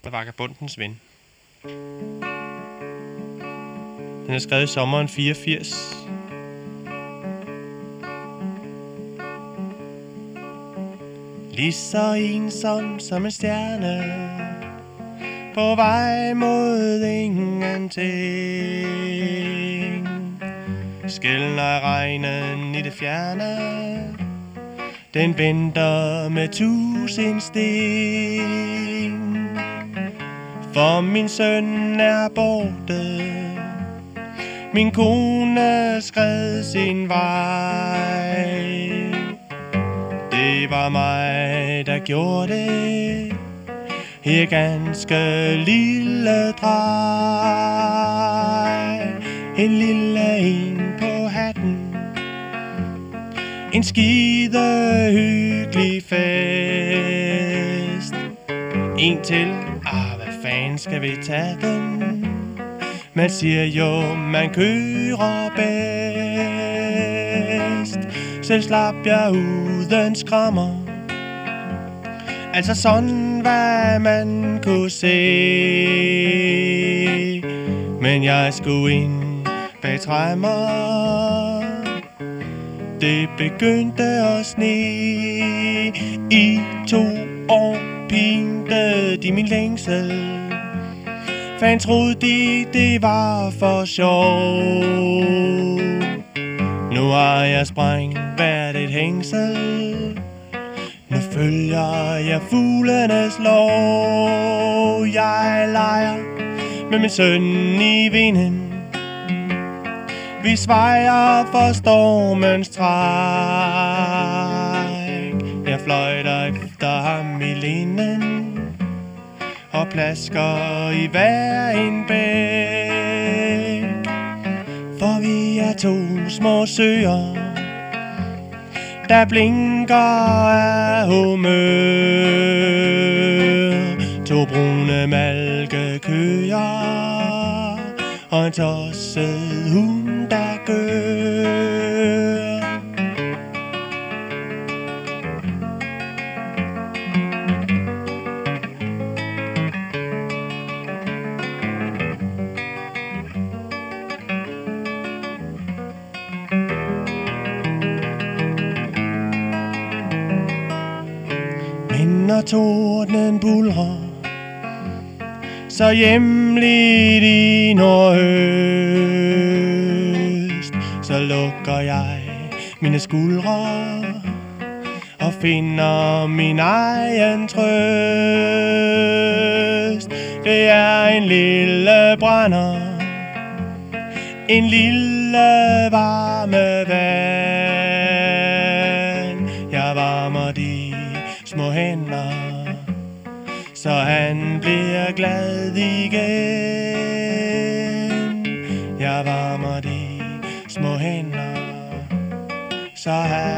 Vagabondens ven. Den er skrevet i sommeren 84. Lige så ensom som en stjerne, på vej mod ingenting. Skælner regnen i det fjerne, den venter med 1000 sten. For min søn er borte, min kone skred sin vej. Det var mig, der gjorde det, i ganske lille drej. En lille en på hatten, en skide hyggelig fest. En til, hvad fanden skal vi tage den? Man siger jo, man kører bedst. Selv slap jeg uden skrammer, altså sådan hvad man kunne se. Men jeg skulle ind bag træmmer, det begyndte at sne. I 2 år pinte de min længsel, fan troede de, det var for sjov. Nu har jeg sprængt hvert et hængsel, nu følger jeg fuglenes lov. Jeg leger med min søn i vinden, vi svejer for stormens træk. Jeg fløjter efter ham i linden og plasker i hver en bæk. For vi er 2 små søer, der blinker af humør. 2 brune malkekøer og en tosset hund, der gør. Men når tordnen buldrer så hjemligt i nordøst, så lukker jeg mine skuldre og finder min egen trøst. Det er en lille brænder, en lille varme vand. Jeg varmer de små hænder, så han bliver glad igen. Jeg varmer de små hænder, så han